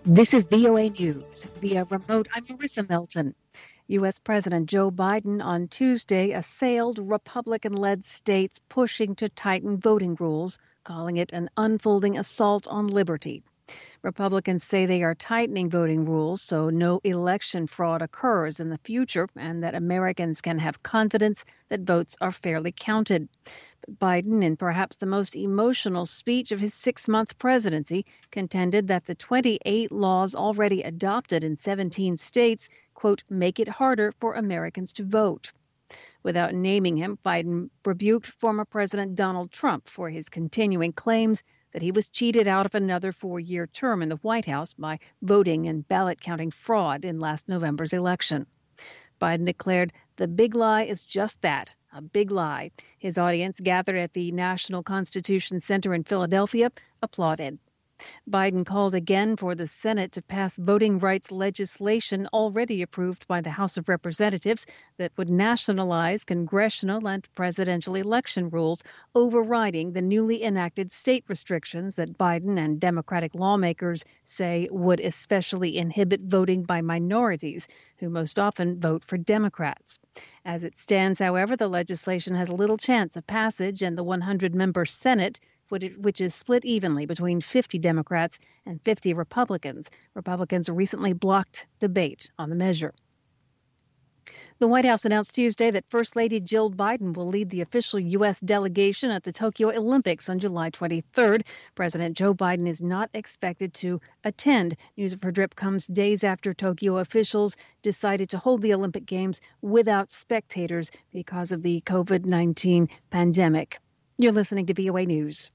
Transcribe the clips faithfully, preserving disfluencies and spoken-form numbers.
This is V O A News via remote. I'm Marissa Melton. U S. President Joe Biden on Tuesday assailed Republican-led states pushing to tighten voting rules, calling it an unfolding assault on liberty. Republicans say they are tightening voting rules so no election fraud occurs in the future and that Americans can have confidence that votes are fairly counted. Biden, in perhaps the most emotional speech of his six-month presidency, contended that the twenty-eight laws already adopted in seventeen states, quote, make it harder for Americans to vote. Without naming him, Biden rebuked former President Donald Trump for his continuing claims that he was cheated out of another four-year term in the White House by voting and ballot counting fraud in last November's election. Biden declared the big lie is just that, a big lie. His audience, gathered at the National Constitution Center in Philadelphia, applauded. Biden called again for the Senate to pass voting rights legislation already approved by the House of Representatives that would nationalize congressional and presidential election rules, overriding the newly enacted state restrictions that Biden and Democratic lawmakers say would especially inhibit voting by minorities, who most often vote for Democrats. As it stands, however, the legislation has little chance of passage, and the one hundred member Senate, which is split evenly between fifty Democrats and fifty Republicans. Republicans recently blocked debate on the measure. The White House announced Tuesday that First Lady Jill Biden will lead the official U S delegation at the Tokyo Olympics on July twenty-third. President Joe Biden is not expected to attend. News of her trip comes days after Tokyo officials decided to hold the Olympic Games without spectators because of the COVID nineteen pandemic. You're listening to V O A News.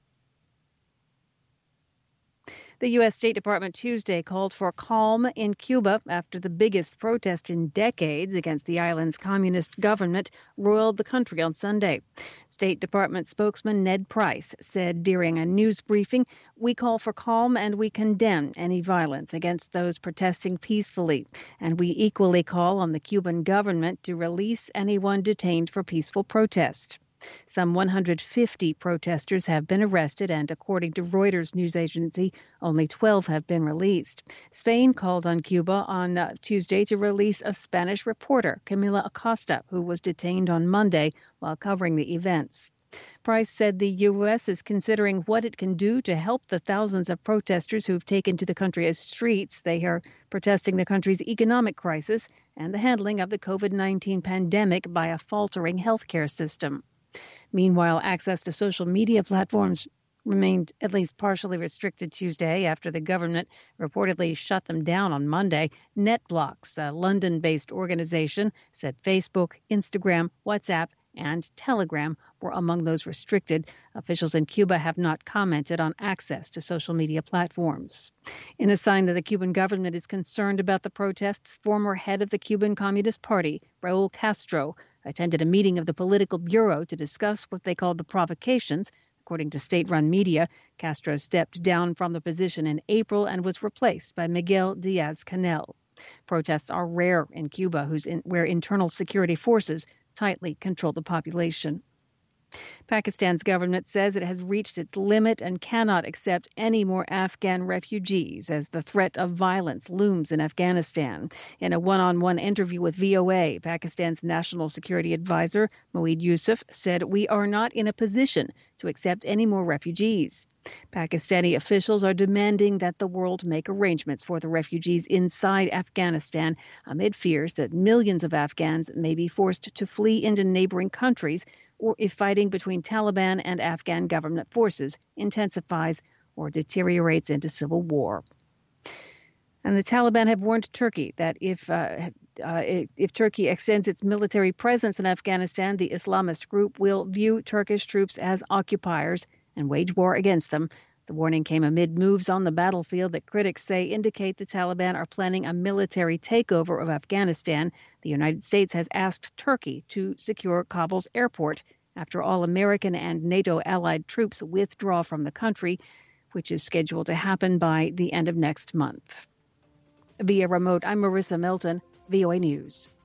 The U S. State Department Tuesday called for calm in Cuba after the biggest protest in decades against the island's communist government roiled the country on Sunday. State Department spokesman Ned Price said during a news briefing, "We call for calm and we condemn any violence against those protesting peacefully. And we equally call on the Cuban government to release anyone detained for peaceful protest." Some one hundred fifty protesters have been arrested, and according to Reuters news agency, only twelve have been released. Spain called on Cuba on uh, Tuesday to release a Spanish reporter, Camila Acosta, who was detained on Monday while covering the events. Price said the U S is considering what it can do to help the thousands of protesters who've taken to the country's streets. They are protesting the country's economic crisis and the handling of the COVID nineteen pandemic by a faltering healthcare system. Meanwhile, access to social media platforms remained at least partially restricted Tuesday after the government reportedly shut them down on Monday. NetBlocks, a London-based organization, said Facebook, Instagram, WhatsApp, and Telegram were among those restricted. Officials in Cuba have not commented on access to social media platforms. In a sign that the Cuban government is concerned about the protests, former head of the Cuban Communist Party, Raul Castro, attended a meeting of the Political Bureau to discuss what they called the provocations. According to state-run media, Castro stepped down from the position in April and was replaced by Miguel Diaz-Canel. Protests are rare in Cuba, whose in, where internal security forces tightly control the population. Pakistan's government says it has reached its limit and cannot accept any more Afghan refugees as the threat of violence looms in Afghanistan. In a one-on-one interview with V O A, Pakistan's National Security Advisor, Moeed Yusuf, said, "We are not in a position to accept any more refugees." Pakistani officials are demanding that the world make arrangements for the refugees inside Afghanistan amid fears that millions of Afghans may be forced to flee into neighboring countries, or if fighting between Taliban and Afghan government forces intensifies or deteriorates into civil war. And the Taliban have warned Turkey that if uh, uh, if Turkey extends its military presence in Afghanistan, the Islamist group will view Turkish troops as occupiers and wage war against them. The warning came amid moves on the battlefield that critics say indicate the Taliban are planning a military takeover of Afghanistan. The United States has asked Turkey to secure Kabul's airport after all American and NATO allied troops withdraw from the country, which is scheduled to happen by the end of next month. Via remote, I'm Marissa Melton, V O A News.